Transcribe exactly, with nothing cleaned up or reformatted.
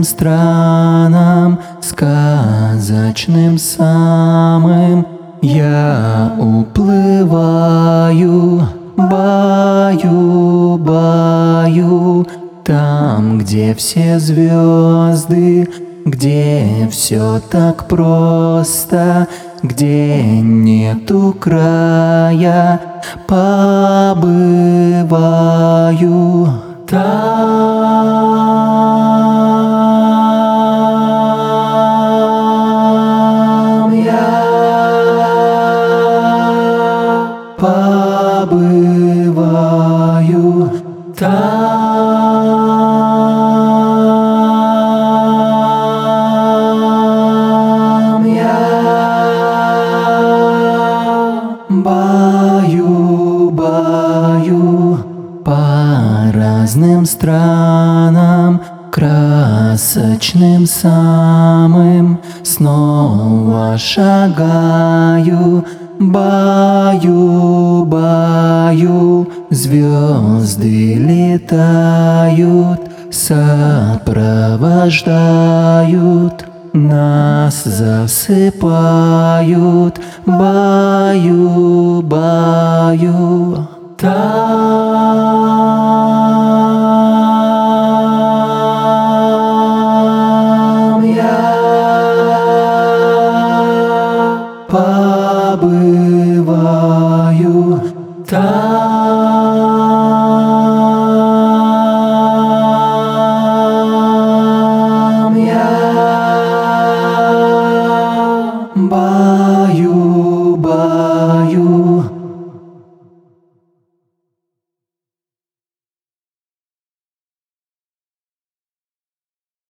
разным странам, сказочным самым. Я уплываю, баю, баю, там, где все звезды, где все так просто, где нету края, побываю там я, побываю там я, баю, баю по разным странам, красочным самым. Снова шагаю, баю, баю, звезды летают, сопровождают, нас засыпают, баю, баю там я, побываю там я, баю, баю.